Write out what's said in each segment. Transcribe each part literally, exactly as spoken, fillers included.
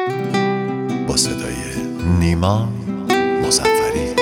با صدای نیما مظفری.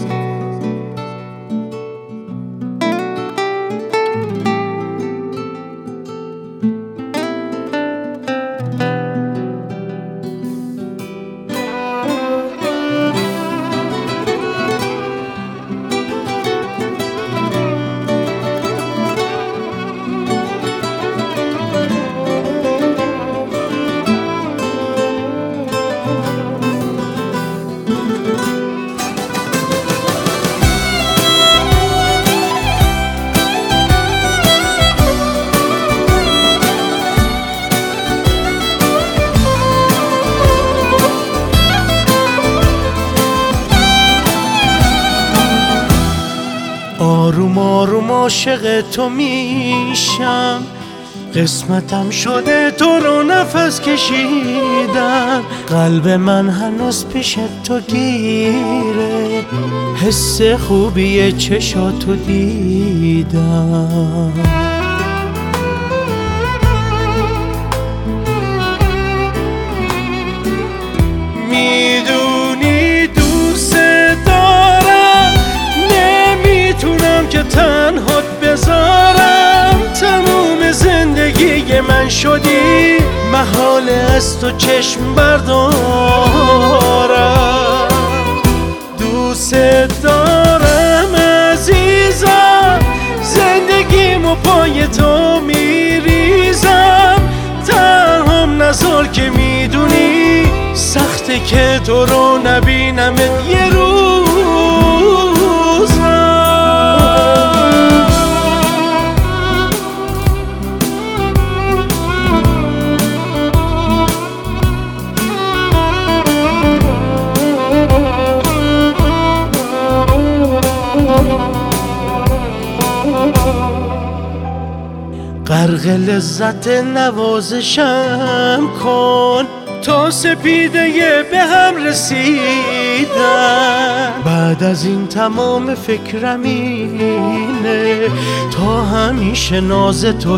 آروم آروم عاشق تو میشم، قسمتم شده تو رو نفس کشیدن. قلب من هنوز پیش تو گیره، حس خوبی چشاتو دیدم. میدونی دوست دارم، نمیتونم که تنهات بذارم. تموم زندگی من شدی، محاله از تو چشم بردارم. دوست دارم عزیزم، زندگیمو پای تو میریزم. تنهام نذار که میدونی سخته که تو رو نبینم یه روز. غرق لذت نوازشم کن، تا سپیده به هم رسیدن. بعد از این تمام فکرم اینه، تا همیشه ناز تو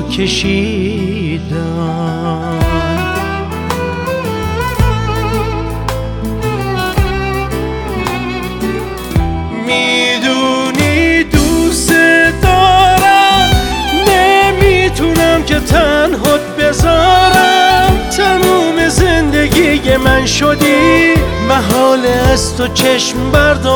کشیدن. میدونی دوست دارم، نمیتونم که تنهات بذارم. تموم زندگی من شدی، محاله از تو چشم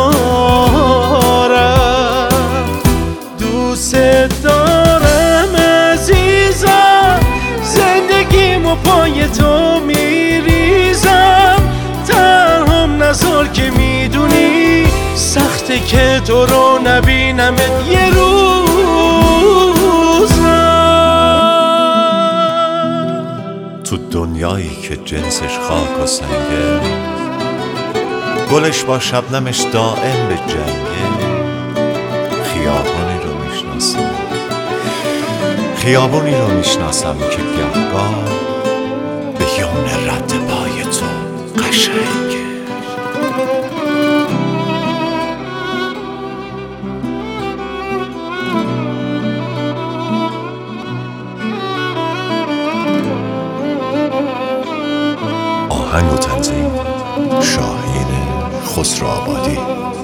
بردارم. دوست دارم عزیزم، زندگیمو پای تو میریزم. تنهام نذار که میدونی سخته که تو رو نبینم یه روز. تو دنیایی که جنسش خاک و سنگه، گلش با شبنمش دائم به جنگه. خیابونی رو میشناسم، خیابونی رو میشناسم که گهگاه به یمن رد پای تو قشنگه. آهنگ و تنظیم شاهین خسروآبادی.